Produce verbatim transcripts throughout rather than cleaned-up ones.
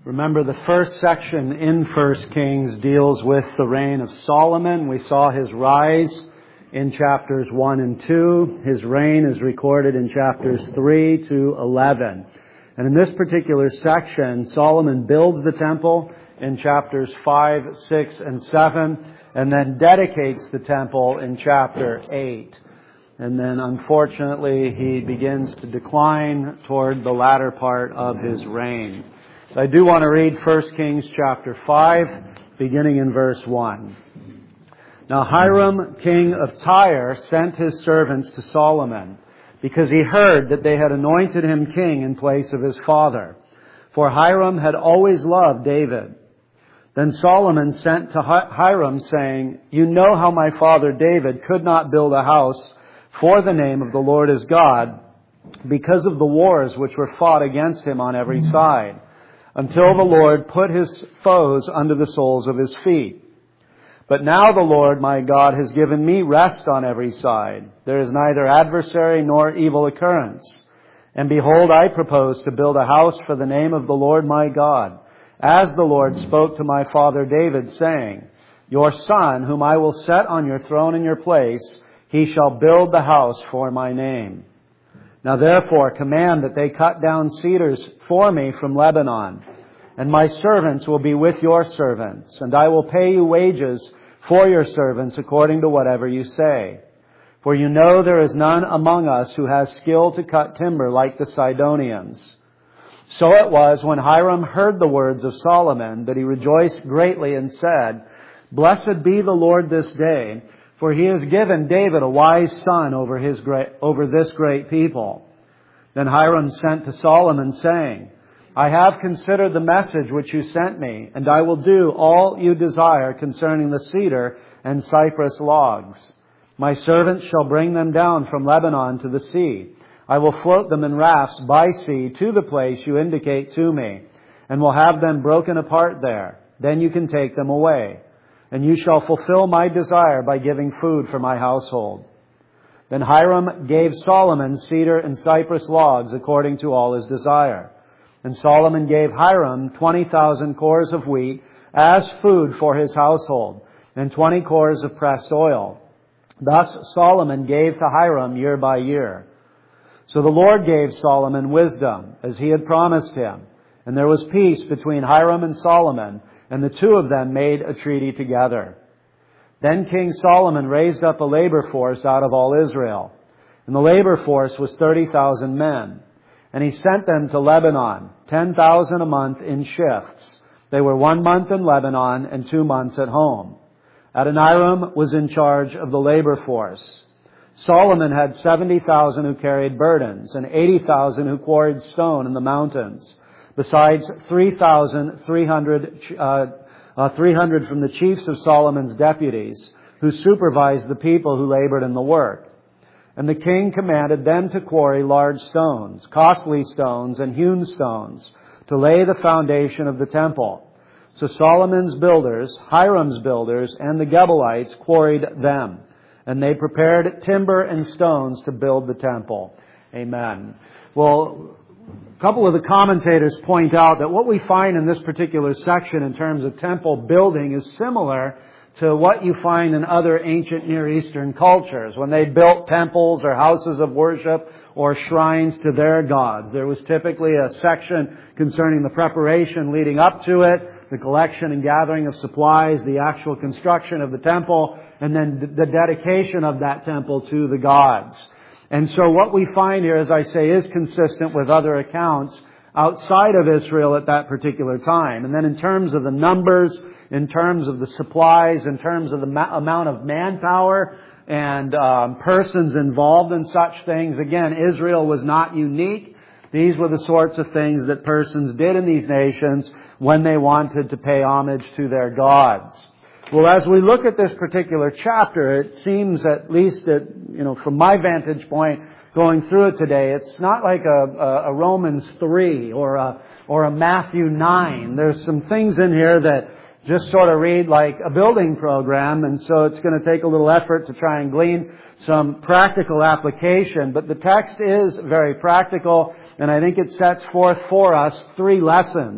Remember, the first section in First Kings deals with the reign of Solomon. We saw his rise in chapters one and two. His reign is recorded in chapters three to eleven. And in this particular section, Solomon builds the temple in chapters five, six, and seven, and then dedicates the temple in chapter eight. And then, unfortunately, he begins to decline toward the latter part of his reign. So I do want to read First Kings chapter five, beginning in verse one. Now Hiram, king of Tyre, sent his servants to Solomon, because he heard that they had anointed him king in place of his father. For Hiram had always loved David. Then Solomon sent to Hiram, saying, "You know how my father David could not build a house for the name of the Lord his God, because of the wars which were fought against him on every side, until the Lord put his foes under the soles of his feet. But now the Lord my God has given me rest on every side. There is neither adversary nor evil occurrence. And behold, I propose to build a house for the name of the Lord my God, as the Lord spoke to my father David, saying, Your son, whom I will set on your throne in your place, he shall build the house for my name. Now therefore command that they cut down cedars for me from Lebanon, and my servants will be with your servants, and I will pay you wages for your servants according to whatever you say. For you know there is none among us who has skill to cut timber like the Sidonians." So it was when Hiram heard the words of Solomon that he rejoiced greatly and said, "Blessed be the Lord this day, for he has given David a wise son over his great, over this great people." Then Hiram sent to Solomon, saying, "I have considered the message which you sent me, and I will do all you desire concerning the cedar and cypress logs. My servants shall bring them down from Lebanon to the sea. I will float them in rafts by sea to the place you indicate to me, and will have them broken apart there. Then you can take them away. And you shall fulfill my desire by giving food for my household." Then Hiram gave Solomon cedar and cypress logs according to all his desire. And Solomon gave Hiram twenty thousand cores of wheat as food for his household, and twenty cores of pressed oil. Thus Solomon gave to Hiram year by year. So the Lord gave Solomon wisdom, as he had promised him. And there was peace between Hiram and Solomon, and the two of them made a treaty together. Then King Solomon raised up a labor force out of all Israel. And the labor force was thirty thousand men. And he sent them to Lebanon, ten thousand a month in shifts. They were one month in Lebanon and two months at home. Adoniram was in charge of the labor force. Solomon had seventy thousand who carried burdens, and eighty thousand who quarried stone in the mountains, besides three thousand three hundred uh, uh, three hundred from the chiefs of Solomon's deputies, who supervised the people who labored in the work. And the king commanded them to quarry large stones, costly stones, and hewn stones, to lay the foundation of the temple. So Solomon's builders, Hiram's builders, and the Gebalites quarried them. And they prepared timber and stones to build the temple. Amen. Well, a couple of the commentators point out that what we find in this particular section in terms of temple building is similar to what you find in other ancient Near Eastern cultures. When they built temples or houses of worship or shrines to their gods, there was typically a section concerning the preparation leading up to it, the collection and gathering of supplies, the actual construction of the temple, and then the dedication of that temple to the gods. And so what we find here, as I say, is consistent with other accounts outside of Israel at that particular time. And then in terms of the numbers, in terms of the supplies, in terms of the ma- amount of manpower and um, persons involved in such things, again, Israel was not unique. These were the sorts of things that persons did in these nations when they wanted to pay homage to their gods. Well, as we look at this particular chapter, it seems, at least that, you know, from my vantage point, going through it today, it's not like a, a, a Romans three or a, or a Matthew nine. There's some things in here that just sort of read like a building program, and so it's going to take a little effort to try and glean some practical application. But the text is very practical, and I think it sets forth for us three lessons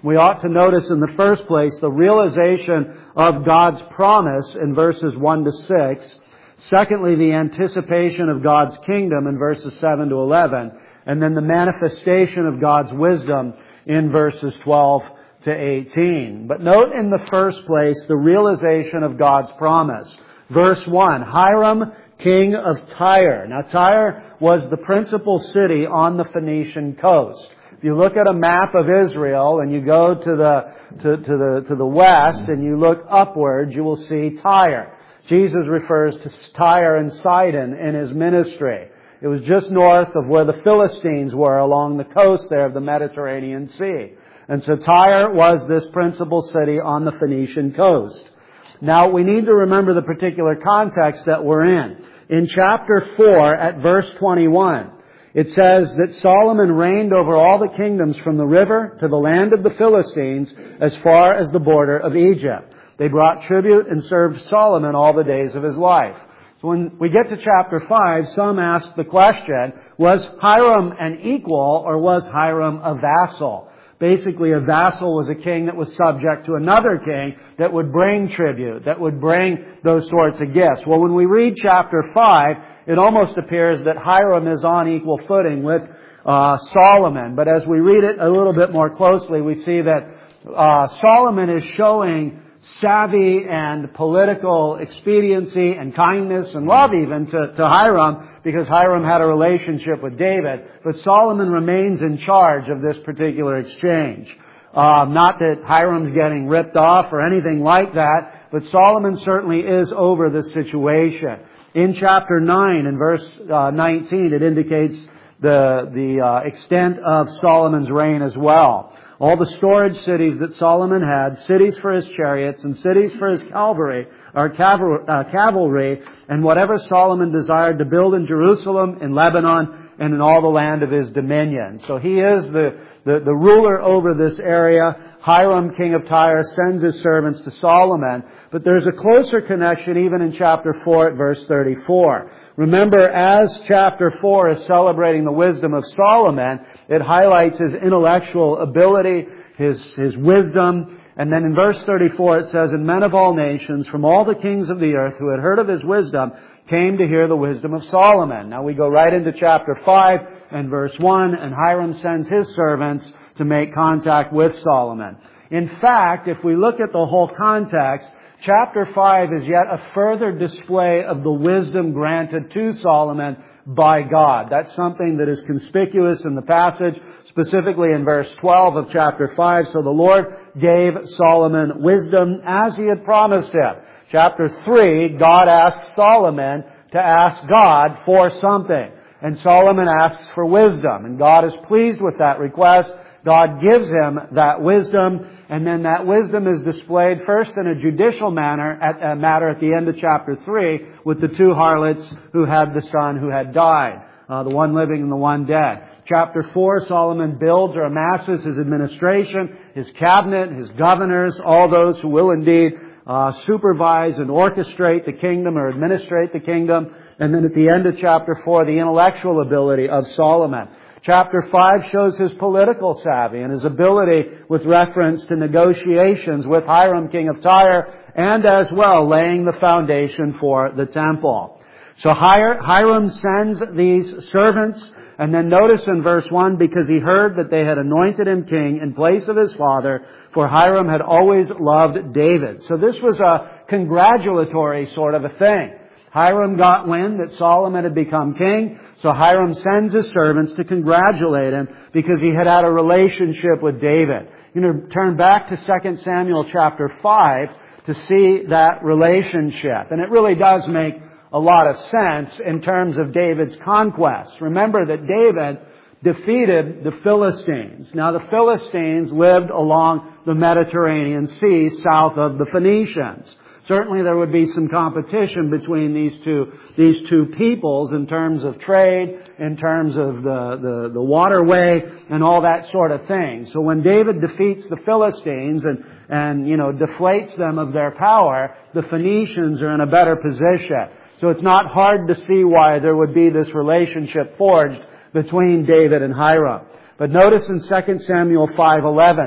We ought to notice in the first place the realization of God's promise in verses one to six. Secondly, the anticipation of God's kingdom in verses seven to eleven. And then the manifestation of God's wisdom in verses twelve to eighteen. But note in the first place the realization of God's promise. Verse one, Hiram, king of Tyre. Now Tyre was the principal city on the Phoenician coast. If you look at a map of Israel and you go to the, to, to the, to the west and you look upwards, you will see Tyre. Jesus refers to Tyre and Sidon in His ministry. It was just north of where the Philistines were along the coast there of the Mediterranean Sea. And so Tyre was this principal city on the Phoenician coast. Now we need to remember the particular context that we're in. In chapter four at verse twenty-one, it says that Solomon reigned over all the kingdoms from the river to the land of the Philistines as far as the border of Egypt. They brought tribute and served Solomon all the days of his life. So when we get to chapter five, some ask the question, was Hiram an equal or was Hiram a vassal? Basically, a vassal was a king that was subject to another king that would bring tribute, that would bring those sorts of gifts. Well, when we read chapter five, it almost appears that Hiram is on equal footing with uh, Solomon. But as we read it a little bit more closely, we see that uh, Solomon is showing savvy and political expediency and kindness and love even to, to Hiram, because Hiram had a relationship with David. But Solomon remains in charge of this particular exchange. Um, not that Hiram's getting ripped off or anything like that, but Solomon certainly is over the situation. In chapter nine and verse uh, nineteen, it indicates the, the uh, extent of Solomon's reign as well. All the storage cities that Solomon had, cities for his chariots and cities for his cavalry, or caval- uh, cavalry, and whatever Solomon desired to build in Jerusalem, in Lebanon, and in all the land of his dominion. So he is the, the, the ruler over this area. Hiram, king of Tyre, sends his servants to Solomon. But there's a closer connection even in chapter four at verse thirty-four. Remember, as chapter four is celebrating the wisdom of Solomon, it highlights his intellectual ability, his, his wisdom. And then in verse thirty-four it says, And men of all nations, from all the kings of the earth who had heard of his wisdom, came to hear the wisdom of Solomon. Now we go right into chapter five and verse one, and Hiram sends his servants to make contact with Solomon. In fact, if we look at the whole context, chapter five is yet a further display of the wisdom granted to Solomon by God. That's something that is conspicuous in the passage, specifically in verse twelve of chapter five. So the Lord gave Solomon wisdom as He had promised him. Chapter three, God asks Solomon to ask God for something. And Solomon asks for wisdom. And God is pleased with that request. God gives him that wisdom, and then that wisdom is displayed first in a judicial manner at a matter at the end of chapter three with the two harlots who had the son who had died, uh, the one living and the one dead. Chapter four, Solomon builds or amasses his administration, his cabinet, his governors, all those who will indeed uh, supervise and orchestrate the kingdom or administrate the kingdom. And then at the end of chapter four, the intellectual ability of Solomon. Chapter five shows his political savvy and his ability with reference to negotiations with Hiram, king of Tyre, and as well laying the foundation for the temple. So Hiram sends these servants, and then notice in verse one, because he heard that they had anointed him king in place of his father, for Hiram had always loved David. So this was a congratulatory sort of a thing. Hiram got wind that Solomon had become king, so Hiram sends his servants to congratulate him because he had had a relationship with David. You know, turn back to Second Samuel chapter five to see that relationship. And it really does make a lot of sense in terms of David's conquest. Remember that David defeated the Philistines. Now the Philistines lived along the Mediterranean Sea south of the Phoenicians. Certainly there would be some competition between these two, these two peoples in terms of trade, in terms of the, the, the waterway, and all that sort of thing. So when David defeats the Philistines and, and, you know, deflates them of their power, the Phoenicians are in a better position. So it's not hard to see why there would be this relationship forged between David and Hiram. But notice in Second Samuel five eleven,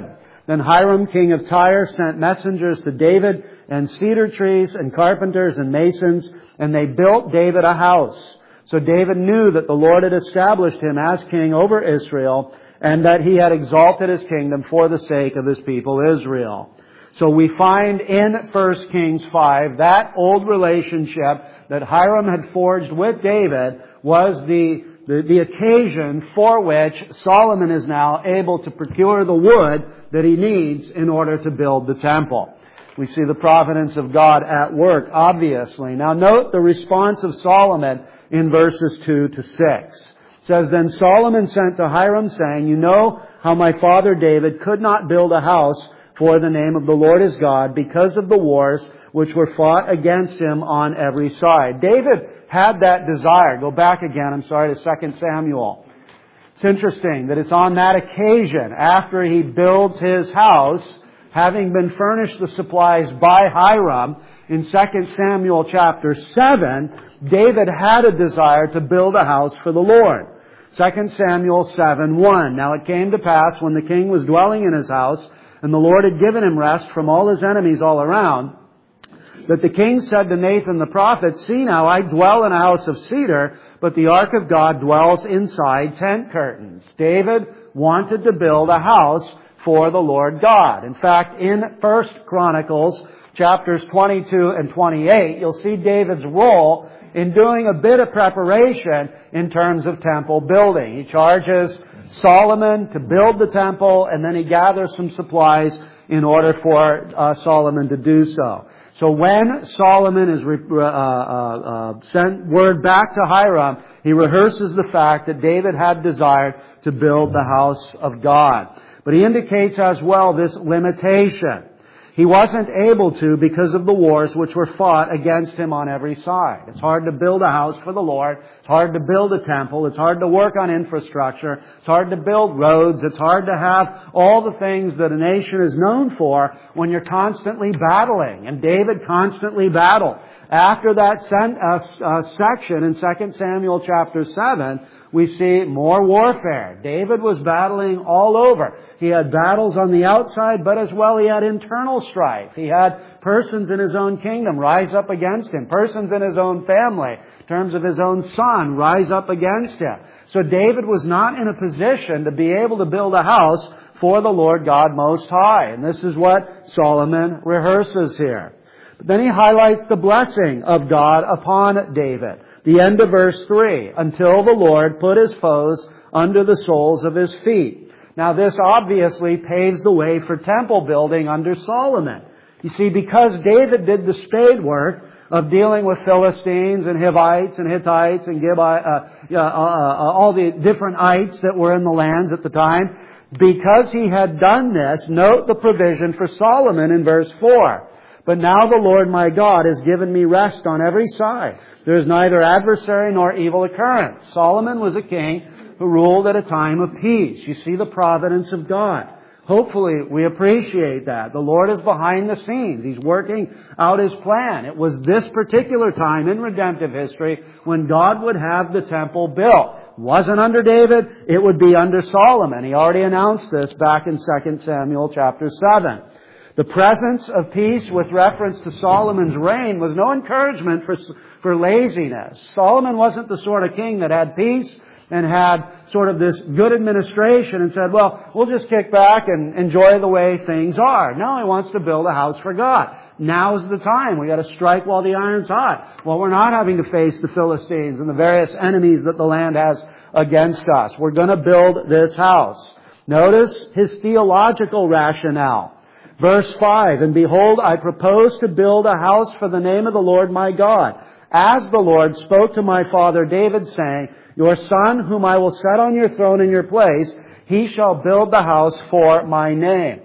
Then Hiram, king of Tyre, sent messengers to David and cedar trees and carpenters and masons, and they built David a house. So David knew that the Lord had established him as king over Israel, and that he had exalted his kingdom for the sake of his people Israel. So we find in First Kings five, that old relationship that Hiram had forged with David was the, the, the occasion for which Solomon is now able to procure the wood that he needs in order to build the temple. We see the providence of God at work, obviously. Now note the response of Solomon in verses two to six. It says, Then Solomon sent to Hiram, saying, You know how my father David could not build a house for the name of the Lord his God because of the wars which were fought against him on every side. David had that desire. Go back again, I'm sorry, to Second Samuel. It's interesting that it's on that occasion, after he builds his house, having been furnished the supplies by Hiram, in Second Samuel chapter seven, David had a desire to build a house for the Lord. Second Samuel seven one. Now it came to pass, when the king was dwelling in his house, and the Lord had given him rest from all his enemies all around, that the king said to Nathan the prophet, See now, I dwell in a house of cedar, but the ark of God dwells inside tent curtains. David wanted to build a house for the Lord God. In fact, in First Chronicles, chapters twenty-two and twenty-eight, you'll see David's role in doing a bit of preparation in terms of temple building. He charges Solomon to build the temple, and then he gathers some supplies in order for uh, Solomon to do so. So when Solomon is re- uh, uh, uh, sent word back to Hiram, he rehearses the fact that David had desired to build the house of God. But he indicates as well this limitation. He wasn't able to because of the wars which were fought against him on every side. It's hard to build a house for the Lord. It's hard to build a temple. It's hard to work on infrastructure. It's hard to build roads. It's hard to have all the things that a nation is known for when you're constantly battling. And David constantly battled. After that sen- uh, uh, section in Second Samuel chapter seven, we see more warfare. David was battling all over. He had battles on the outside, but as well he had internal strife. He had persons in his own kingdom rise up against him. Persons in his own family, in terms of his own son, rise up against him. So David was not in a position to be able to build a house for the Lord God Most High. And this is what Solomon rehearses here. But then he highlights the blessing of God upon David. The end of verse three, until the Lord put his foes under the soles of his feet. Now this obviously paves the way for temple building under Solomon. You see, because David did the spade work of dealing with Philistines and Hivites and Hittites and Gibeah, uh, uh, uh, uh, all the different ites that were in the lands at the time, because he had done this, note the provision for Solomon in verse four. But now the Lord my God has given me rest on every side. There is neither adversary nor evil occurrence. Solomon was a king who ruled at a time of peace. You see the providence of God. Hopefully we appreciate that. The Lord is behind the scenes. He's working out His plan. It was this particular time in redemptive history when God would have the temple built. It wasn't under David, it would be under Solomon. He already announced this back in Second Samuel chapter seven. The presence of peace with reference to Solomon's reign was no encouragement for, for laziness. Solomon wasn't the sort of king that had peace and had sort of this good administration and said, well, we'll just kick back and enjoy the way things are. No, he wants to build a house for God. Now's the time. We got to strike while the iron's hot. Well, we're not having to face the Philistines and the various enemies that the land has against us. We're going to build this house. Notice his theological rationale. Verse five, and behold, I propose to build a house for the name of the Lord my God, as the Lord spoke to my father David, saying, Your son, whom I will set on your throne in your place, he shall build the house for my name.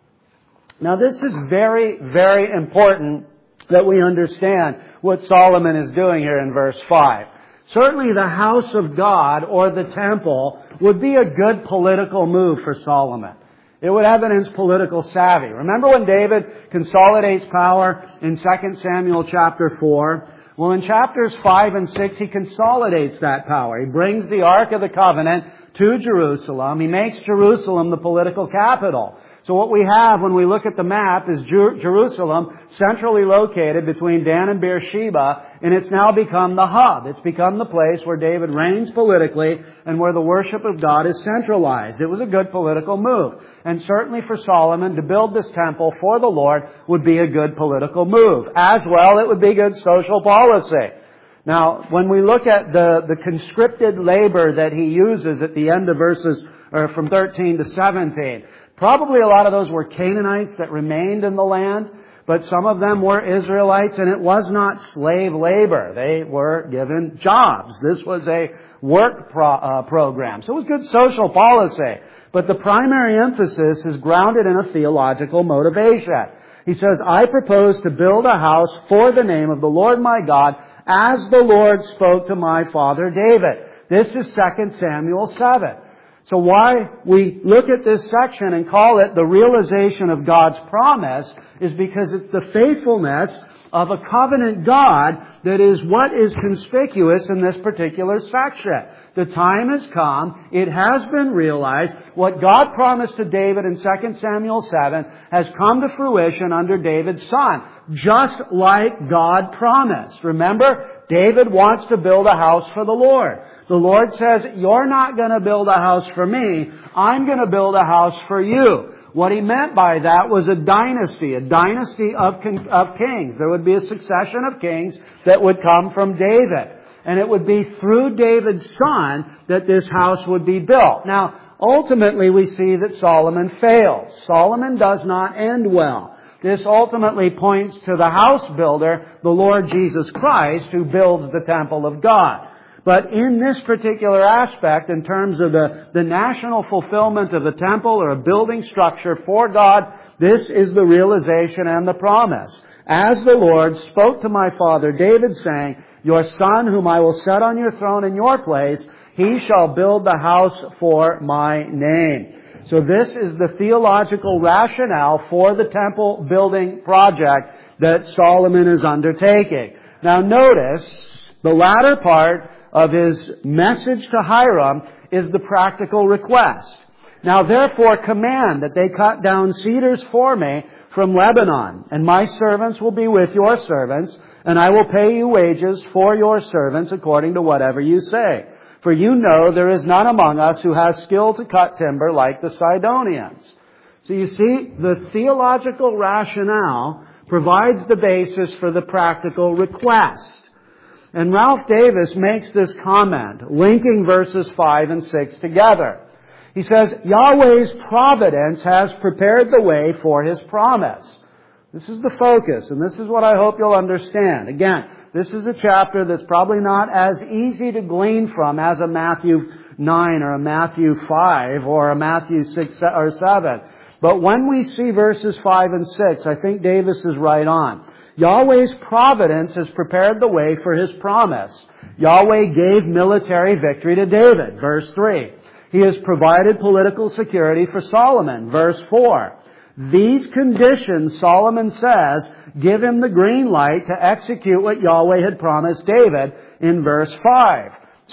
Now this is very, very important that we understand what Solomon is doing here in verse five. Certainly the house of God, or the temple, would be a good political move for Solomon. It would evidence political savvy. Remember when David consolidates power in Second Samuel chapter four? Well, in chapters five and six, he consolidates that power. He brings the Ark of the Covenant to Jerusalem. He makes Jerusalem the political capital. So what we have when we look at the map is Jer- Jerusalem, centrally located between Dan and Beersheba, and it's now become the hub. It's become the place where David reigns politically and where the worship of God is centralized. It was a good political move. And certainly for Solomon to build this temple for the Lord would be a good political move. As well, it would be good social policy. Now, when we look at the, the conscripted labor that he uses at the end of verses, or from thirteen to seventeen, probably a lot of those were Canaanites that remained in the land, but some of them were Israelites, and it was not slave labor. They were given jobs. This was a work pro, uh, program. So it was good social policy. But the primary emphasis is grounded in a theological motivation. He says, I propose to build a house for the name of the Lord my God, as the Lord spoke to my father David. This is Second Samuel seven. So why we look at this section and call it the realization of God's promise is because it's the faithfulness of a covenant God that is what is conspicuous in this particular section. The time has come. It has been realized. What God promised to David in Second Samuel seven has come to fruition under David's son, just like God promised. Remember, David wants to build a house for the Lord. The Lord says, you're not going to build a house for me. I'm going to build a house for you. What he meant by that was a dynasty, a dynasty of, of kings. There would be a succession of kings that would come from David. And it would be through David's son that this house would be built. Now, ultimately we see that Solomon fails. Solomon does not end well. This ultimately points to the house builder, the Lord Jesus Christ, who builds the temple of God. But in this particular aspect, in terms of the, the national fulfillment of the temple or a building structure for God, this is the realization and the promise. As the Lord spoke to my father David, saying, your son whom I will set on your throne in your place, he shall build the house for my name. So this is the theological rationale for the temple building project that Solomon is undertaking. Now notice, the latter part of his message to Hiram is the practical request. Now therefore command that they cut down cedars for me from Lebanon, and my servants will be with your servants, and I will pay you wages for your servants according to whatever you say. For you know there is none among us who has skill to cut timber like the Sidonians. So you see, the theological rationale provides the basis for the practical request. And Ralph Davis makes this comment, linking verses five and six together. He says, Yahweh's providence has prepared the way for His promise. This is the focus, and this is what I hope you'll understand. Again, this is a chapter that's probably not as easy to glean from as a Matthew nine or a Matthew five or a Matthew six or seven. But when we see verses five and six, I think Davis is right on. Yahweh's providence has prepared the way for His promise. Yahweh gave military victory to David, verse three. He has provided political security for Solomon, verse four. These conditions, Solomon says, give him the green light to execute what Yahweh had promised David in verse five.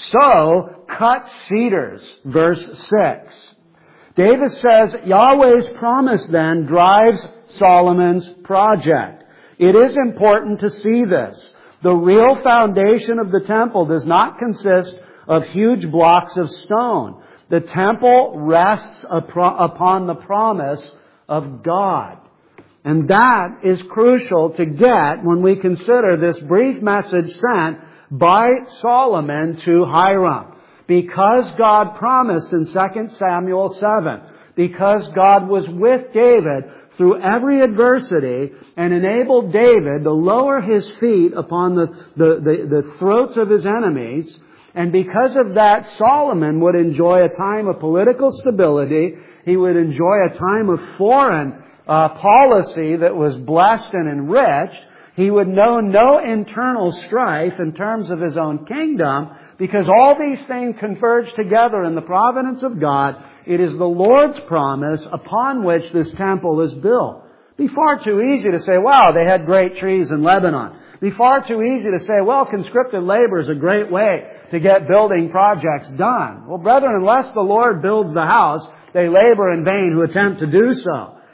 So, cut cedars, verse six. Davis says, Yahweh's promise then drives Solomon's project. It is important to see this. The real foundation of the temple does not consist of huge blocks of stone. The temple rests upon the promise of God. And that is crucial to get when we consider this brief message sent by Solomon to Hiram. Because God promised in Second Samuel seven, because God was with David through every adversity and enabled David to lower his feet upon the, the, the, the throats of his enemies, and because of that, Solomon would enjoy a time of political stability. He would enjoy a time of foreign uh, policy that was blessed and enriched. He would know no internal strife in terms of his own kingdom, because all these things converge together in the providence of God. It is the Lord's promise upon which this temple is built. It'd be far too easy to say, wow, they had great trees in Lebanon. It'd be far too easy to say, well, conscripted labor is a great way to get building projects done. Well, brethren, unless the Lord builds the house, they labor in vain who attempt to do so.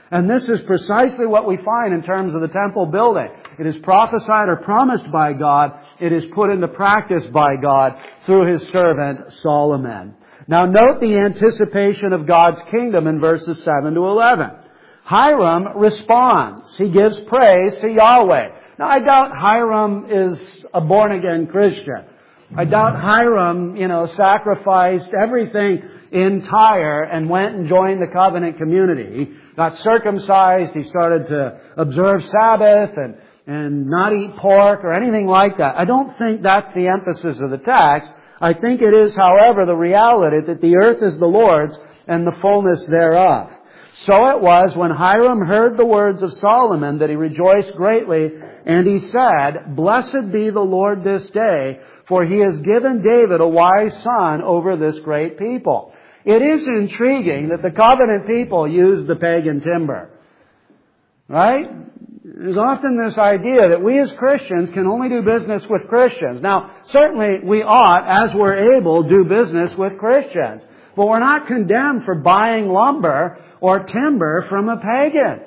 And this is precisely what we find in terms of the temple building. It is prophesied or promised by God. It is put into practice by God through His servant Solomon. Now note the anticipation of God's kingdom in verses seven to eleven. Hiram responds. He gives praise to Yahweh. Now I doubt Hiram is a born-again Christian. I doubt Hiram, you know, sacrificed everything in Tyre and went and joined the covenant community. He got circumcised. He started to observe Sabbath and, and not eat pork or anything like that. I don't think that's the emphasis of the text. I think it is, however, the reality that the earth is the Lord's and the fullness thereof. So it was when Hiram heard the words of Solomon that he rejoiced greatly, and he said, "Blessed be the Lord this day, for He has given David a wise son over this great people." It is intriguing that the covenant people used the pagan timber. Right? There's often this idea that we as Christians can only do business with Christians. Now, certainly we ought, as we're able, do business with Christians. But we're not condemned for buying lumber or timber from a pagan.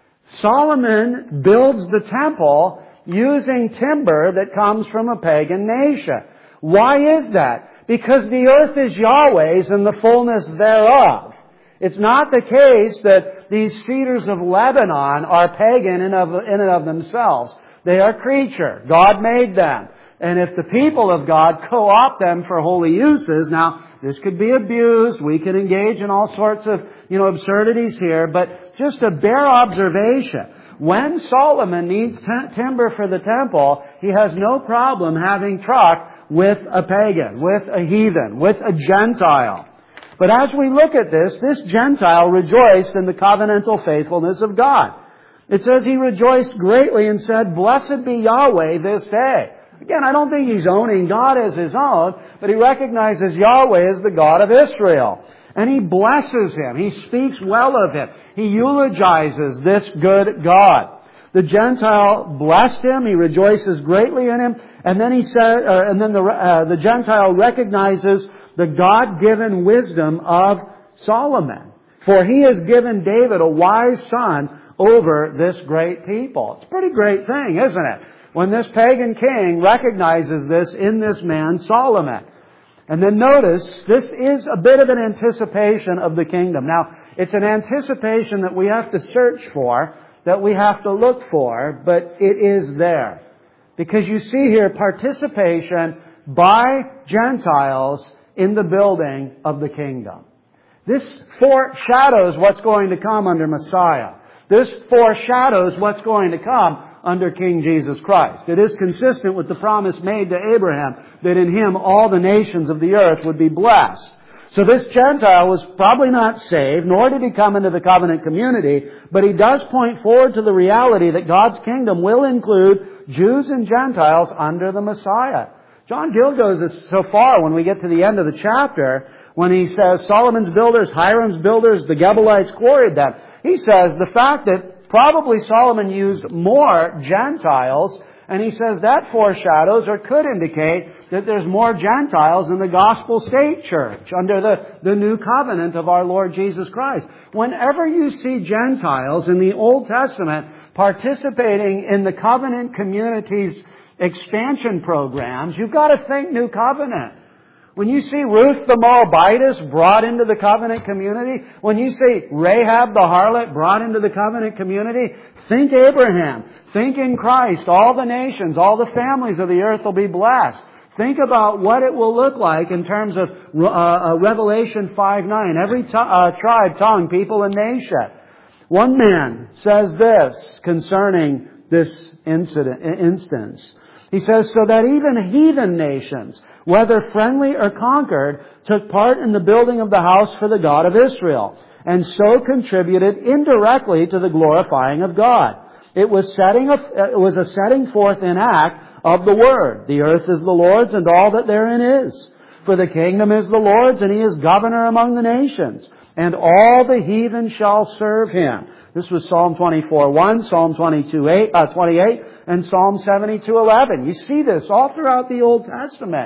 Solomon builds the temple using timber that comes from a pagan nation. Why is that? Because the earth is Yahweh's and the fullness thereof. It's not the case that these cedars of Lebanon are pagan in, of, in and of themselves. They are creature. God made them. And if the people of God co-opt them for holy uses, now this could be abused. We can engage in all sorts of, you know, absurdities here. But just a bare observation. When Solomon needs t- timber for the temple, he has no problem having truck with a pagan, with a heathen, with a Gentile. But as we look at this, this Gentile rejoiced in the covenantal faithfulness of God. It says he rejoiced greatly and said, "Blessed be Yahweh this day." Again, I don't think he's owning God as his own, but he recognizes Yahweh as the God of Israel. And he blesses Him. He speaks well of Him. He eulogizes this good God. The Gentile blessed him. He rejoices greatly in him. And then he said, uh, and then the uh, the Gentile recognizes the God-given wisdom of Solomon. For he has given David a wise son over this great people. It's a pretty great thing, isn't it? When this pagan king recognizes this in this man, Solomon. And then notice, this is a bit of an anticipation of the kingdom. Now, it's an anticipation that we have to search for, that we have to look for, but it is there. Because you see here participation by Gentiles in the building of the kingdom. This foreshadows what's going to come under Messiah. This foreshadows what's going to come under King Jesus Christ. It is consistent with the promise made to Abraham that in Him all the nations of the earth would be blessed. So this Gentile was probably not saved, nor did he come into the covenant community, but he does point forward to the reality that God's kingdom will include Jews and Gentiles under the Messiah. John Gill goes so far when we get to the end of the chapter, when he says Solomon's builders, Hiram's builders, the Gebalites quarried them. He says the fact that probably Solomon used more Gentiles, and he says that foreshadows or could indicate that there's more Gentiles in the gospel state church under the, the new covenant of our Lord Jesus Christ. Whenever you see Gentiles in the Old Testament participating in the covenant community's expansion programs, you've got to think new covenant. When you see Ruth the Moabitess brought into the covenant community, when you see Rahab the harlot brought into the covenant community, think Abraham, think in Christ, all the nations, all the families of the earth will be blessed. Think about what it will look like in terms of uh, uh, Revelation five nine, every t- uh, tribe, tongue, people, and nation. One man says this concerning this incident, instance. He says, so that even heathen nations, whether friendly or conquered, took part in the building of the house for the God of Israel, and so contributed indirectly to the glorifying of God. It was setting a, it was a setting forth in act of the Word. The earth is the Lord's, and all that therein is. For the kingdom is the Lord's, and He is governor among the nations. And all the heathen shall serve Him. This was Psalm twenty-four one, Psalm twenty-two twenty-eight, and Psalm seventy-two eleven. You see this all throughout the Old Testament.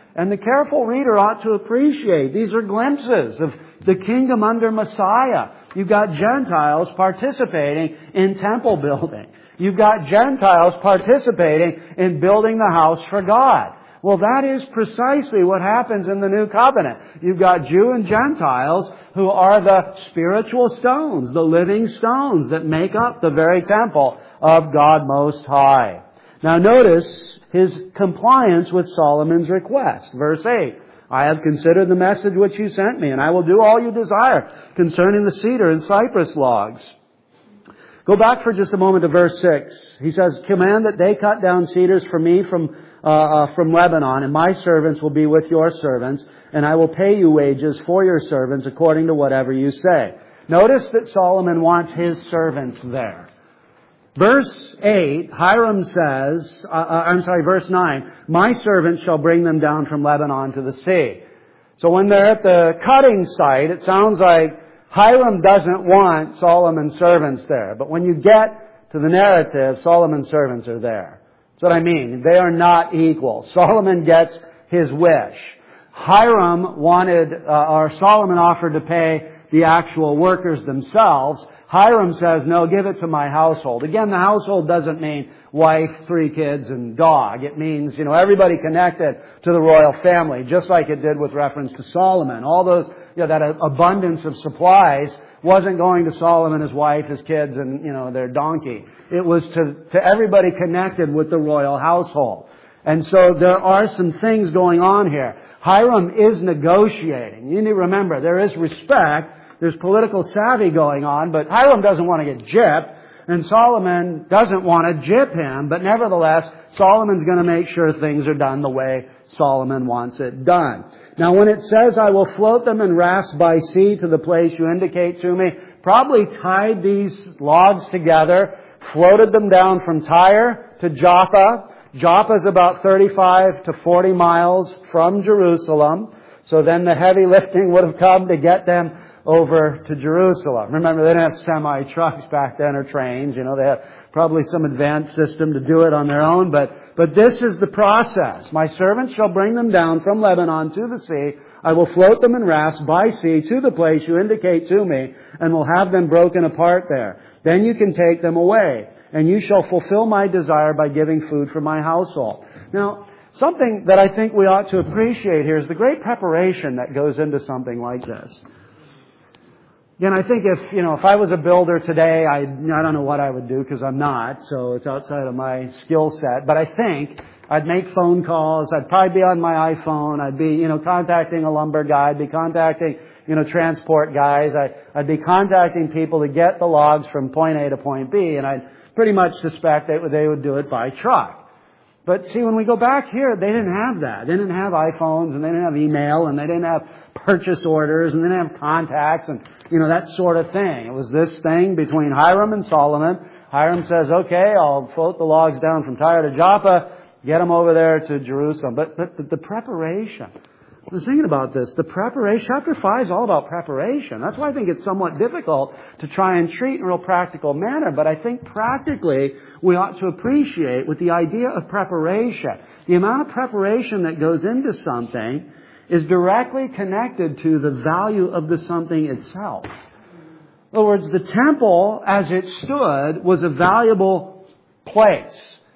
And the careful reader ought to appreciate these are glimpses of the kingdom under Messiah. You've got Gentiles participating in temple building. You've got Gentiles participating in building the house for God. Well, that is precisely what happens in the New Covenant. You've got Jew and Gentiles who are the spiritual stones, the living stones that make up the very temple of God Most High. Now notice his compliance with Solomon's request. Verse eight, I have considered the message which you sent me, and I will do all you desire concerning the cedar and cypress logs. Go back for just a moment to verse six. He says, command that they cut down cedars for me from uh, uh, from Lebanon, and my servants will be with your servants, and I will pay you wages for your servants according to whatever you say. Notice that Solomon wants his servants there. Verse eight, Hiram says, uh, uh, I'm sorry, verse nine, my servants shall bring them down from Lebanon to the sea. So when they're at the cutting site, it sounds like Hiram doesn't want Solomon's servants there. But when you get to the narrative, Solomon's servants are there. That's what I mean. They are not equal. Solomon gets his wish. Hiram wanted, uh, or Solomon offered to pay the actual workers themselves. Hiram says, no, give it to my household. Again, the household doesn't mean wife, three kids, and dog. It means, you know, everybody connected to the royal family, just like it did with reference to Solomon. All those, you know, that abundance of supplies wasn't going to Solomon, his wife, his kids, and, you know, their donkey. It was to, to everybody connected with the royal household. And so there are some things going on here. Hiram is negotiating. You need to remember, there is respect. There's political savvy going on, but Hiram doesn't want to get gypped, and Solomon doesn't want to gyp him, but nevertheless, Solomon's going to make sure things are done the way Solomon wants it done. Now, when it says, I will float them in rafts by sea to the place you indicate to me, probably tied these logs together, floated them down from Tyre to Joppa. Joppa is about thirty-five to forty miles from Jerusalem. So then the heavy lifting would have come to get them over to Jerusalem. Remember, they didn't have semi-trucks back then or trains. You know, they had probably some advanced system to do it on their own. But, but this is the process. My servants shall bring them down from Lebanon to the sea. I will float them in rafts by sea to the place you indicate to me, and will have them broken apart there. Then you can take them away, and you shall fulfill my desire by giving food for my household. Now, something that I think we ought to appreciate here is the great preparation that goes into something like this. Again, I think if, you know, if I was a builder today, I, I don't know what I would do because I'm not, so it's outside of my skill set. But I think I'd make phone calls. I'd probably be on my iPhone. I'd be, you know, contacting a lumber guy. I'd be contacting, you know, transport guys. I, I'd be contacting people to get the logs from point A to point B, and I'd pretty much suspect that they would do it by truck. But see, when we go back here, they didn't have that. They didn't have iPhones, and they didn't have email, and they didn't have purchase orders, and they didn't have contacts, and, you know, that sort of thing. It was this thing between Hiram and Solomon. Hiram says, okay, I'll float the logs down from Tyre to Joppa, get them over there to Jerusalem. But, but, but the preparation. I was thinking about this. The preparation, chapter five is all about preparation. That's why I think it's somewhat difficult to try and treat in a real practical manner. But I think practically we ought to appreciate with the idea of preparation. The amount of preparation that goes into something is directly connected to the value of the something itself. In other words, the temple as it stood was a valuable place.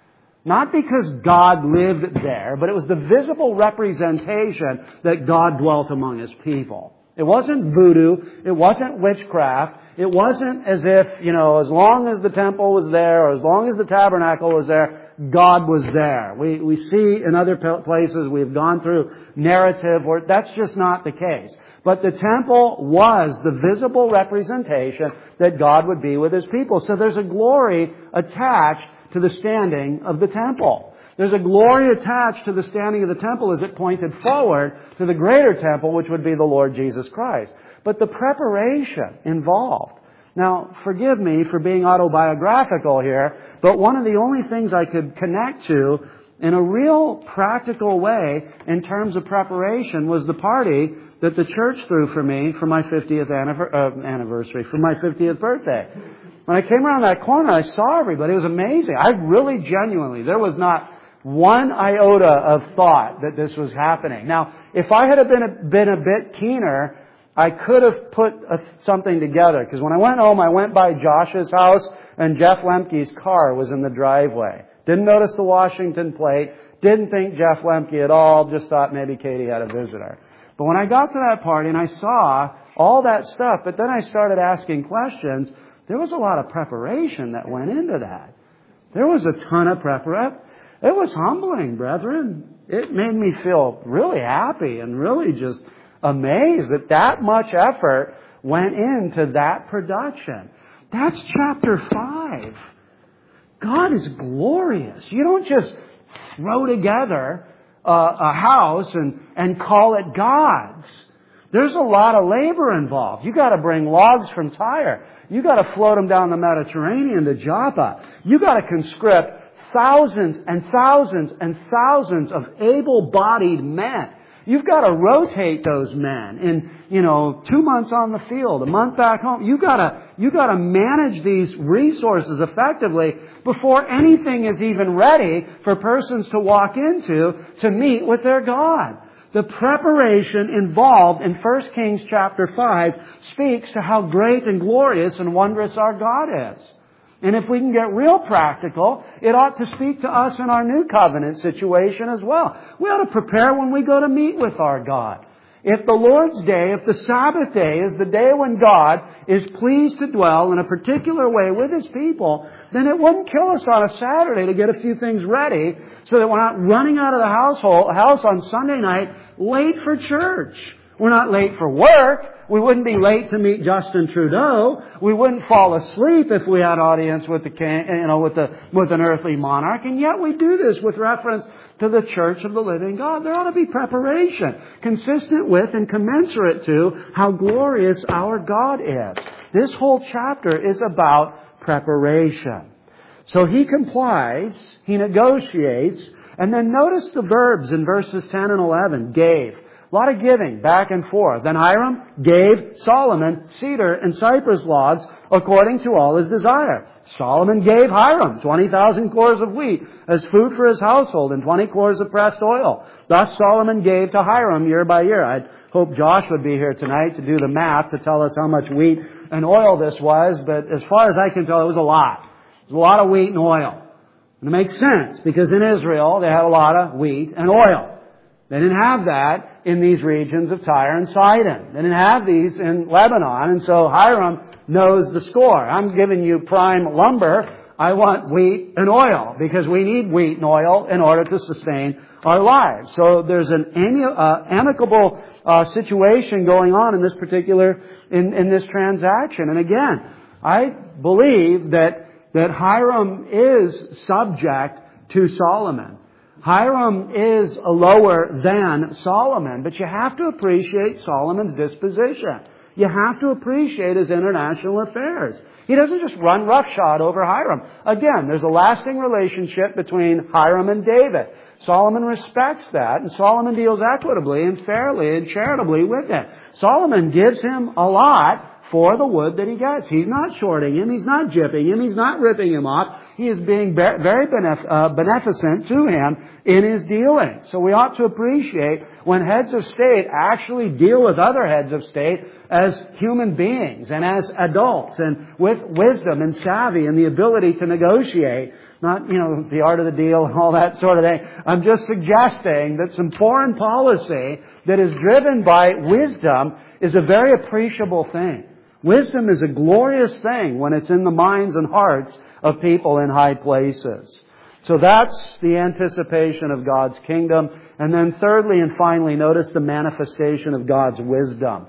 Not because God lived there, but it was the visible representation that God dwelt among His people. It wasn't voodoo. It wasn't witchcraft. It wasn't as if, you know, as long as the temple was there or as long as the tabernacle was there, God was there. We, we see in other places we've gone through narrative where that's just not the case. But the temple was the visible representation that God would be with His people. So there's a glory attached to the standing of the temple. There's a glory attached to the standing of the temple as it pointed forward to the greater temple, which would be the Lord Jesus Christ. But the preparation involved. Now, forgive me for being autobiographical here, but one of the only things I could connect to in a real practical way in terms of preparation was the party that the church threw for me for my fiftieth anniversary, for my fiftieth birthday. When I came around that corner, I saw everybody. It was amazing. I really genuinely, there was not one iota of thought that this was happening. Now, if I had been a, been a bit keener, I could have put a, something together. Because when I went home, I went by Josh's house, and Jeff Lemke's car was in the driveway. Didn't notice the Washington plate. Didn't think Jeff Lemke at all. Just thought maybe Katie had a visitor. But when I got to that party and I saw all that stuff, but then I started asking questions, there was a lot of preparation that went into that. There was a ton of preparation. It was humbling, brethren. It made me feel really happy and really just amazed that that much effort went into that production. That's chapter five. God is glorious. You don't just throw together a, a house and, and call it God's. There's a lot of labor involved. You got to bring logs from Tyre. You got to float them down the Mediterranean to Joppa. You got to conscript thousands and thousands and thousands of able-bodied men. You've got to rotate those men in, you know, two months on the field, a month back home. You got to, you got to manage these resources effectively before anything is even ready for persons to walk into to meet with their God. The preparation involved in First Kings chapter five speaks to how great and glorious and wondrous our God is. And if we can get real practical, it ought to speak to us in our new covenant situation as well. We ought to prepare when we go to meet with our God. If the Lord's day, if the Sabbath day is the day when God is pleased to dwell in a particular way with His people, then it wouldn't kill us on a Saturday to get a few things ready so that we're not running out of the household, house on Sunday night late for church. We're not late for work. We wouldn't be late to meet Justin Trudeau. We wouldn't fall asleep if we had audience with the king, you know, with the with an earthly monarch. And yet we do this with reference to the church of the living God. There ought to be preparation consistent with and commensurate to how glorious our God is. This whole chapter is about preparation. So he complies, he negotiates, and then notice the verbs in verses ten and eleven. Gave. A lot of giving back and forth. Then Hiram gave Solomon cedar and cypress logs according to all his desire. Solomon gave Hiram twenty thousand cores of wheat as food for his household and twenty cores of pressed oil. Thus Solomon gave to Hiram year by year. I hope Josh would be here tonight to do the math to tell us how much wheat and oil this was. But as far as I can tell, it was a lot. It was a lot of wheat and oil. And it makes sense because in Israel they had a lot of wheat and oil. They didn't have that in these regions of Tyre and Sidon. They didn't have these in Lebanon. And so Hiram knows the score. I'm giving you prime lumber. I want wheat and oil because we need wheat and oil in order to sustain our lives. So there's an uh, amicable uh, situation going on in this particular, in, in this transaction. And again, I believe that, that Hiram is subject to Solomon. Hiram is lower than Solomon, but you have to appreciate Solomon's disposition. You have to appreciate his international affairs. He doesn't just run roughshod over Hiram. Again, there's a lasting relationship between Hiram and David. Solomon respects that, and Solomon deals equitably and fairly and charitably with it. Solomon gives him a lot for the wood that he gets. He's not shorting him. He's not jipping him. He's not ripping him off. He is being very benef- uh, beneficent to him in his dealing. So we ought to appreciate when heads of state actually deal with other heads of state as human beings and as adults and with wisdom and savvy and the ability to negotiate. Not, you know, the art of the deal and all that sort of thing. I'm just suggesting that some foreign policy that is driven by wisdom is a very appreciable thing. Wisdom is a glorious thing when it's in the minds and hearts of people in high places. So that's the anticipation of God's kingdom. And then thirdly and finally, notice the manifestation of God's wisdom.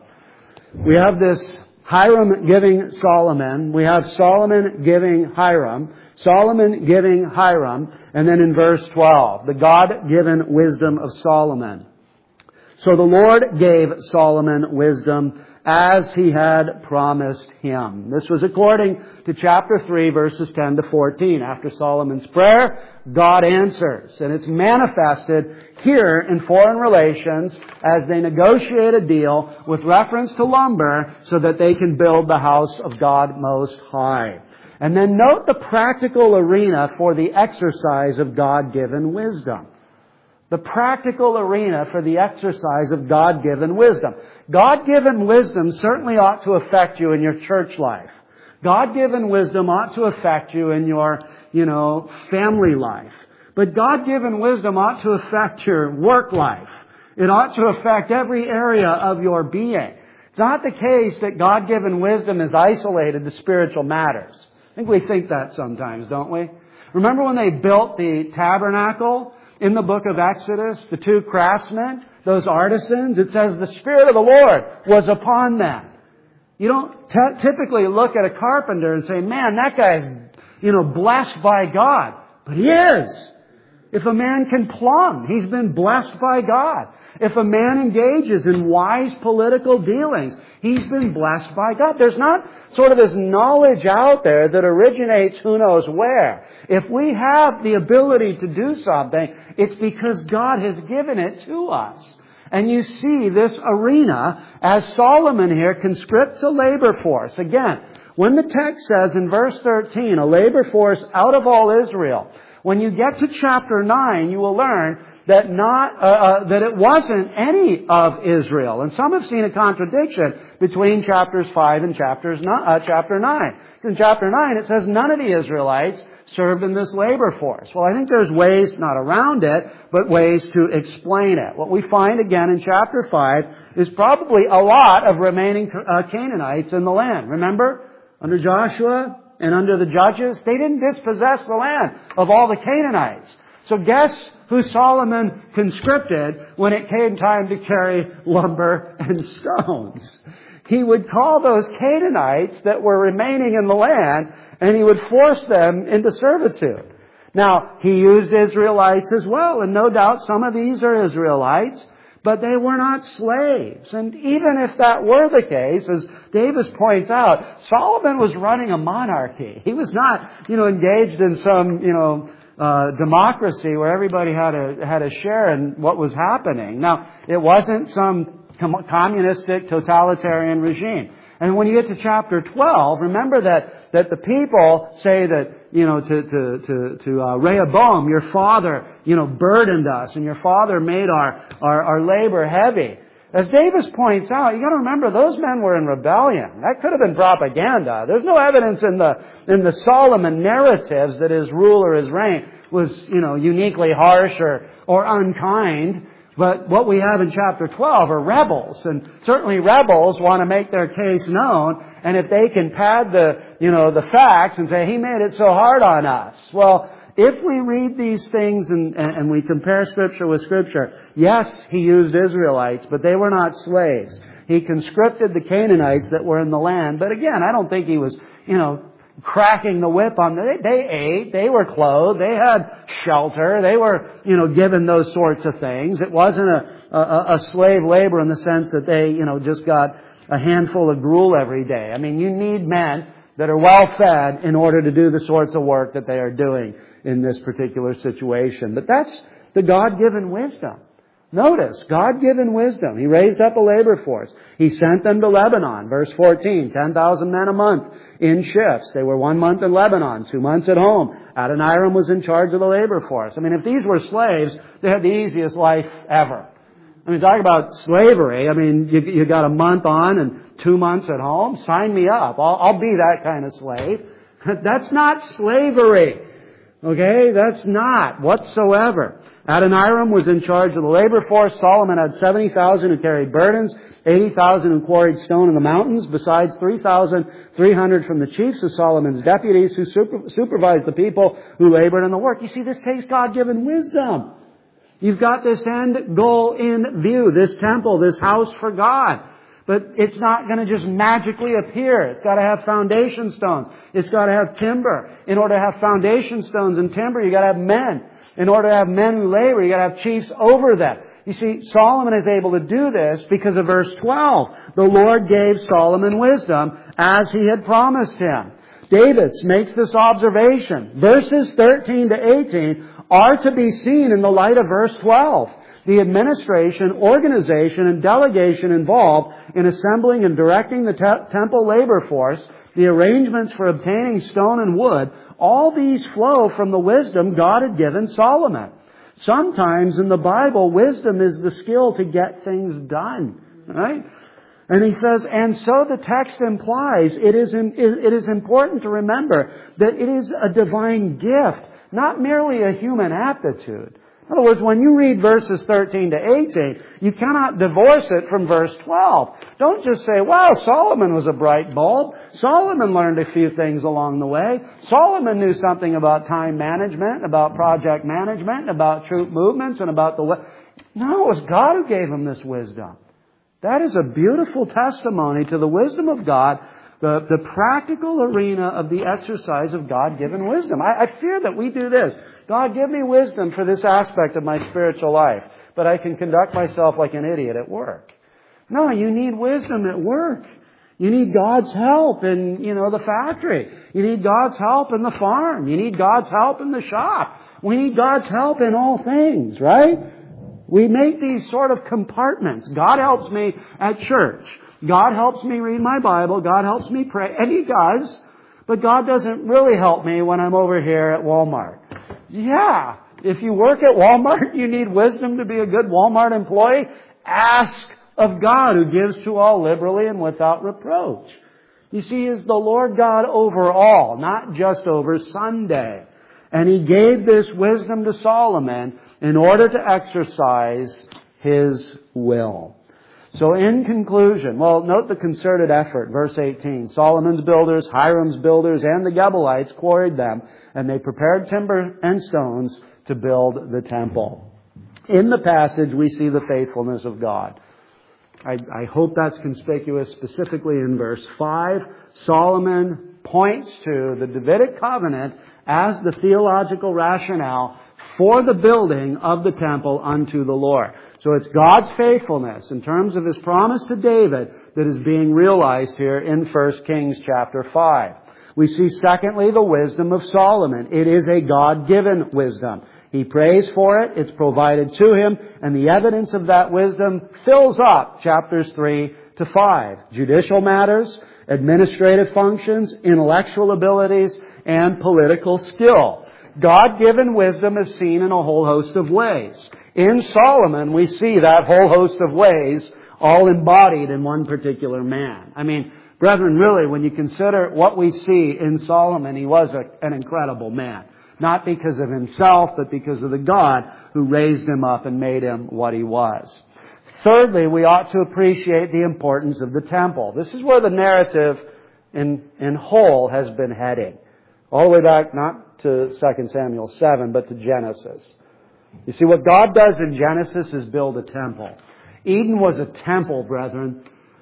We have this Hiram giving Solomon. We have Solomon giving Hiram. Solomon giving Hiram. And then in verse twelve, the God-given wisdom of Solomon. So the Lord gave Solomon wisdom as He had promised him. This was according to chapter three, verses ten to fourteen. After Solomon's prayer, God answers. And it's manifested here in foreign relations as they negotiate a deal with reference to lumber so that they can build the house of God Most High. And then note the practical arena for the exercise of God-given wisdom. The practical arena for the exercise of God-given wisdom. God-given wisdom certainly ought to affect you in your church life. God-given wisdom ought to affect you in your, you know, family life. But God-given wisdom ought to affect your work life. It ought to affect every area of your being. It's not the case that God-given wisdom is isolated to spiritual matters. I think we think that sometimes, don't we? Remember when they built the tabernacle in the book of Exodus, the two craftsmen, those artisans? It says the Spirit of the Lord was upon them. You don't t- typically look at a carpenter and say, man, that guy's, you know, blessed by God. But he is. If a man can plumb, he's been blessed by God. If a man engages in wise political dealings, he's been blessed by God. There's not sort of this knowledge out there that originates who knows where. If we have the ability to do something, it's because God has given it to us. And you see this arena as Solomon here conscripts a labor force. Again, when the text says in verse thirteen, a labor force out of all Israel, when you get to chapter nine, you will learn that not uh, uh, that it wasn't any of Israel. And some have seen a contradiction between chapters five and chapters ni- uh, chapter nine. In chapter nine, it says none of the Israelites served in this labor force. Well, I think there's ways, not around it, but ways to explain it. What we find again in chapter five is probably a lot of remaining uh, Canaanites in the land. Remember, under Joshua and under the judges, they didn't dispossess the land of all the Canaanites. So guess who Solomon conscripted when it came time to carry lumber and stones? He would call those Canaanites that were remaining in the land, and he would force them into servitude. Now, he used Israelites as well, and no doubt some of these are Israelites, but they were not slaves. And even if that were the case, as Davis points out, Solomon was running a monarchy. He was not, you know, engaged in some, you know, uh, democracy where everybody had a, had a share in what was happening. Now, it wasn't some com- communistic totalitarian regime. And when you get to chapter twelve, remember that, that the people say that, you know, to, to, to, to uh, Rehoboam, your father, you know, burdened us and your father made our, our, our labor heavy. As Davis points out, you got to remember those men were in rebellion. That could have been propaganda. There's no evidence in the, in the Solomon narratives that his rule or his reign was, you know, uniquely harsh or, or unkind. But what we have in chapter twelve are rebels, and certainly rebels want to make their case known, and if they can pad the, you know, the facts and say, he made it so hard on us. Well, if we read these things and, and we compare Scripture with Scripture, yes, he used Israelites, but they were not slaves. He conscripted the Canaanites that were in the land, but again, I don't think he was, you know, cracking the whip on them. They, they ate, they were clothed, they had shelter, they were, you know, given those sorts of things. It wasn't a, a, a slave labor in the sense that they, you know, just got a handful of gruel every day. I mean, you need men that are well fed in order to do the sorts of work that they are doing in this particular situation. But that's the God-given wisdom. Notice, God-given wisdom. He raised up a labor force. He sent them to Lebanon. Verse fourteen, ten thousand men a month in shifts. They were one month in Lebanon, two months at home. Adoniram was in charge of the labor force. I mean, if these were slaves, they had the easiest life ever. I mean, talk about slavery. I mean, you, you got a month on and two months at home. Sign me up. I'll, I'll be that kind of slave. That's not slavery. Okay? That's not whatsoever. Adoniram was in charge of the labor force. Solomon had seventy thousand who carried burdens, eighty thousand who quarried stone in the mountains, besides three thousand three hundred from the chiefs of Solomon's deputies who super, supervised the people who labored in the work. You see, this takes God-given wisdom. You've got this end goal in view, this temple, this house for God. But it's not going to just magically appear. It's got to have foundation stones. It's got to have timber. In order to have foundation stones and timber, you've got to have men. In order to have men who labor, you've got to have chiefs over them. You see, Solomon is able to do this because of verse twelve. The Lord gave Solomon wisdom as he had promised him. Davis makes this observation. Verses thirteen to eighteen are to be seen in the light of verse twelve. The administration, organization, and delegation involved in assembling and directing the te- temple labor force, the arrangements for obtaining stone and wood, all these flow from the wisdom God had given Solomon. Sometimes in the Bible, wisdom is the skill to get things done. Right? And he says, and so the text implies it is, it is important to remember that it is a divine gift, not merely a human aptitude. In other words, when you read verses thirteen to eighteen, you cannot divorce it from verse twelve. Don't just say, well, Solomon was a bright bulb. Solomon learned a few things along the way. Solomon knew something about time management, about project management, about troop movements, and about the... No, it was God who gave him this wisdom. That is a beautiful testimony to the wisdom of God, the, the practical arena of the exercise of God-given wisdom. I, I fear that we do this. God, give me wisdom for this aspect of my spiritual life, but I can conduct myself like an idiot at work. No, you need wisdom at work. You need God's help in, you know, the factory. You need God's help in the farm. You need God's help in the shop. We need God's help in all things, right? We make these sort of compartments. God helps me at church. God helps me read my Bible. God helps me pray. And He does. But God doesn't really help me when I'm over here at Walmart. Yeah. If you work at Walmart, you need wisdom to be a good Walmart employee. Ask of God, who gives to all liberally and without reproach. You see, He is the Lord God over all, not just over Sunday. And He gave this wisdom to Solomon in order to exercise His will. So in conclusion, well, note the concerted effort, verse eighteen. Solomon's builders, Hiram's builders, and the Gebalites quarried them, and they prepared timber and stones to build the temple. In the passage, we see the faithfulness of God. I, I hope that's conspicuous specifically in verse five. Solomon points to the Davidic covenant as the theological rationale for the building of the temple unto the Lord. So it's God's faithfulness in terms of His promise to David that is being realized here in First Kings chapter five. We see secondly the wisdom of Solomon. It is a God-given wisdom. He prays for it, it's provided to him, and the evidence of that wisdom fills up chapters three to five. Judicial matters, administrative functions, intellectual abilities, and political skill. God-given wisdom is seen in a whole host of ways. In Solomon, we see that whole host of ways all embodied in one particular man. I mean, brethren, really, when you consider what we see in Solomon, he was a, an incredible man. Not because of himself, but because of the God who raised him up and made him what he was. Thirdly, we ought to appreciate the importance of the temple. This is where the narrative in, in whole has been heading. All the way back, not to Second Samuel seven, but to Genesis. You see, what God does in Genesis is build a temple. Eden was a temple, brethren.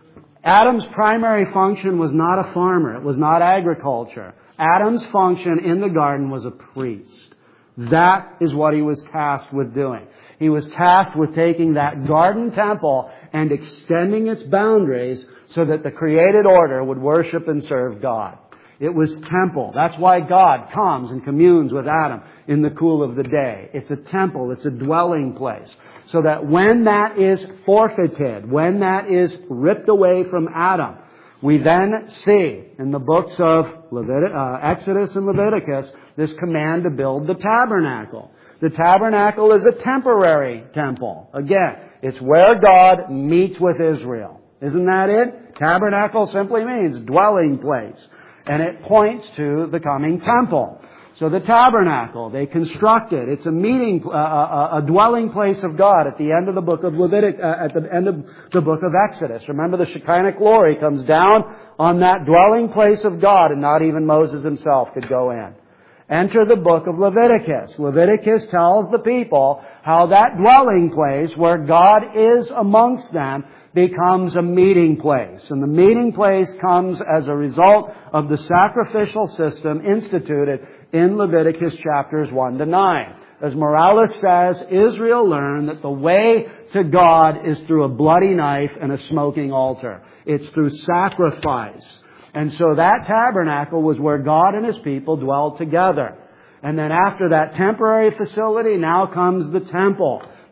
Adam's primary function was not a farmer. It was not agriculture. Adam's function in the garden was a priest. That is what he was tasked with doing. He was tasked with taking that garden temple and extending its boundaries so that the created order would worship and serve God. It was temple. That's why God comes and communes with Adam in the cool of the day. It's a temple. It's a dwelling place. So that when that is forfeited, when that is ripped away from Adam, we then see in the books of Levit- uh, Exodus and Leviticus this command to build the tabernacle. The tabernacle is a temporary temple. Again, it's where God meets with Israel. Isn't that it? Tabernacle simply means dwelling place. And it points to the coming temple. So the tabernacle, they construct it. It's a meeting, uh, a, a dwelling place of God at the end of the book of Leviticus, uh, at the end of the book of Exodus. Remember, the Shekinah glory comes down on that dwelling place of God, and not even Moses himself could go in. Enter the book of Leviticus. Leviticus tells the people how that dwelling place where God is amongst them becomes a meeting place. And the meeting place comes as a result of the sacrificial system instituted in Leviticus chapters one to nine. As Morales says, Israel learned that the way to God is through a bloody knife and a smoking altar. It's through sacrifice. And so that tabernacle was where God and His people dwelled together. And then after that temporary facility, now comes the temple.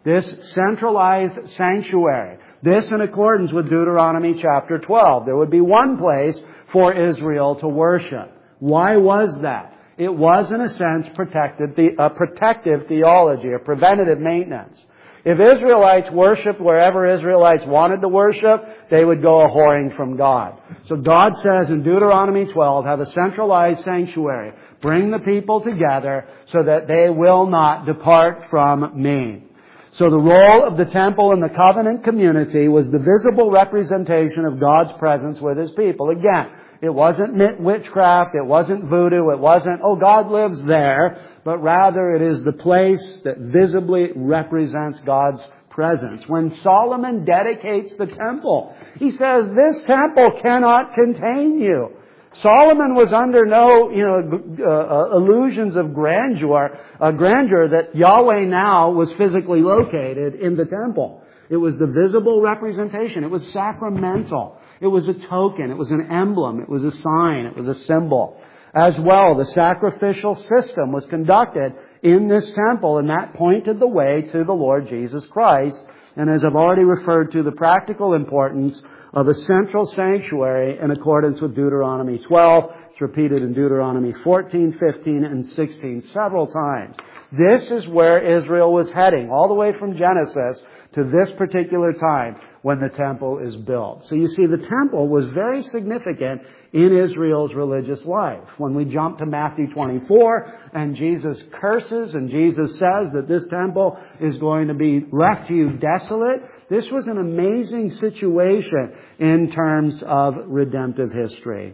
This centralized sanctuary. This in accordance with Deuteronomy chapter twelve. There would be one place for Israel to worship. Why was that? It was, in a sense, protected, a protective theology, a preventative maintenance. If Israelites worshipped wherever Israelites wanted to worship, they would go a-whoring from God. So God says in Deuteronomy twelve, have a centralized sanctuary. Bring the people together so that they will not depart from me. So the role of the temple in the covenant community was the visible representation of God's presence with His people. Again, it wasn't witchcraft, it wasn't voodoo, it wasn't, oh, God lives there, but rather it is the place that visibly represents God's presence. When Solomon dedicates the temple, he says, this temple cannot contain you. Solomon was under no, you know, uh, illusions of grandeur, uh, grandeur that Yahweh now was physically located in the temple. It was the visible representation. It was sacramental. It was a token. It was an emblem. It was a sign. It was a symbol. As well, the sacrificial system was conducted in this temple, and that pointed the way to the Lord Jesus Christ. And as I've already referred to, the practical importance of a central sanctuary in accordance with Deuteronomy twelve. It's repeated in Deuteronomy fourteen, fifteen, and sixteen several times. This is where Israel was heading, all the way from Genesis to this particular time when the temple is built. So you see, the temple was very significant in Israel's religious life. When we jump to Matthew twenty-four, and Jesus curses, and Jesus says that this temple is going to be left to you desolate, this was an amazing situation in terms of redemptive history.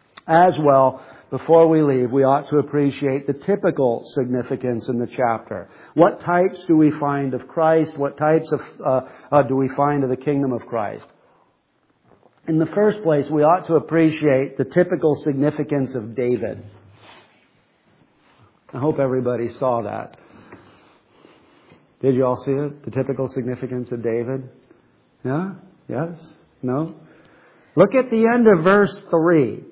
As well, before we leave, we ought to appreciate the typical significance in the chapter. What types do we find of Christ? What types of uh, uh, do we find of the kingdom of Christ? In the first place, we ought to appreciate the typical significance of David. I hope everybody saw that. Did you all see it? The typical significance of David? Yeah? Yes? No? Look at the end of verse three.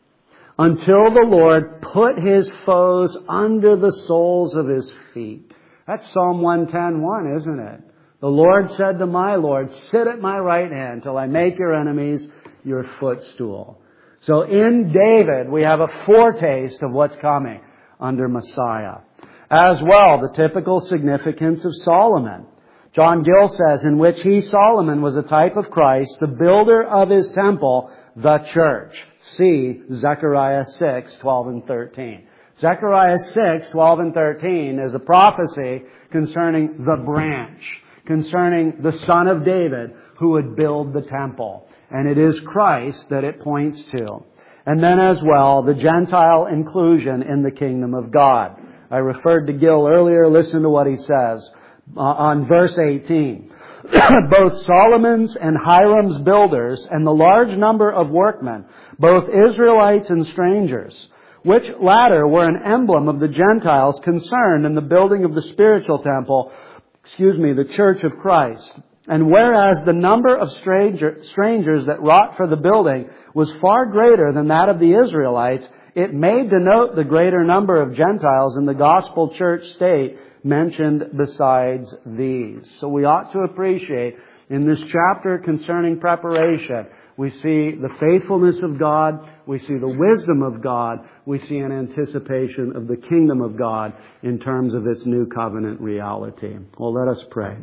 Until the Lord put His foes under the soles of His feet. That's Psalm one ten one, isn't it? The Lord said to my Lord, sit at my right hand till I make your enemies your footstool. So in David, we have a foretaste of what's coming under Messiah. As well, the typical significance of Solomon. John Gill says, in which he, Solomon, was a type of Christ, the builder of His temple, the church. See Zechariah six, twelve and thirteen. Zechariah six, twelve and thirteen is a prophecy concerning the branch, concerning the Son of David who would build the temple. And it is Christ that it points to. And then as well, the Gentile inclusion in the kingdom of God. I referred to Gill earlier. Listen to what he says uh, on verse eighteen. Both Solomon's and Hiram's builders and the large number of workmen, both Israelites and strangers, which latter were an emblem of the Gentiles concerned in the building of the spiritual temple, excuse me, the church of Christ. And whereas the number of stranger, strangers that wrought for the building was far greater than that of the Israelites, it may denote the greater number of Gentiles in the gospel church state mentioned besides these. So we ought to appreciate in this chapter concerning preparation, we see the faithfulness of God, we see the wisdom of God, we see an anticipation of the kingdom of God in terms of its new covenant reality. Well, let us pray.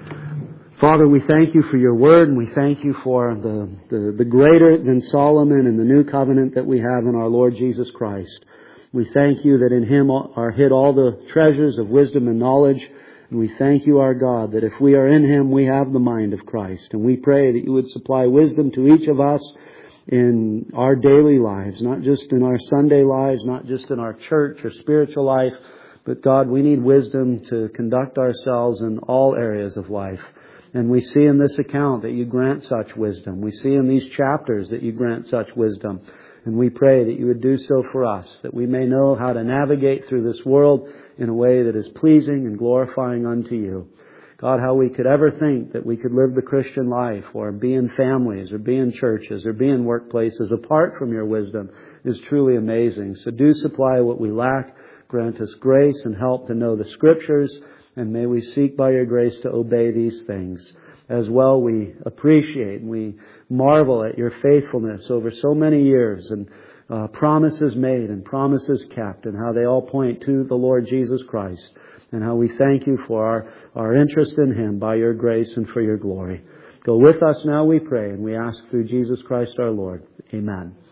Father, we thank You for Your word, and we thank You for the, the, the greater than Solomon and the new covenant that we have in our Lord Jesus Christ. We thank You that in Him are hid all the treasures of wisdom and knowledge. And we thank You, our God, that if we are in Him, we have the mind of Christ. And we pray that You would supply wisdom to each of us in our daily lives, not just in our Sunday lives, not just in our church or spiritual life, but God, we need wisdom to conduct ourselves in all areas of life. And we see in this account that You grant such wisdom. We see in these chapters that You grant such wisdom. And we pray that You would do so for us, that we may know how to navigate through this world in a way that is pleasing and glorifying unto You. God, how we could ever think that we could live the Christian life or be in families or be in churches or be in workplaces apart from Your wisdom is truly amazing. So do supply what we lack. Grant us grace and help to know the Scriptures And may we seek by your grace to obey these things. As well, we appreciate and we marvel at your faithfulness over so many years, and uh, promises made and promises kept, and how they all point to the Lord Jesus Christ, and how we thank you for our, our interest in Him by your grace and for your glory. Go with us now, we pray, and we ask through Jesus Christ our Lord. Amen.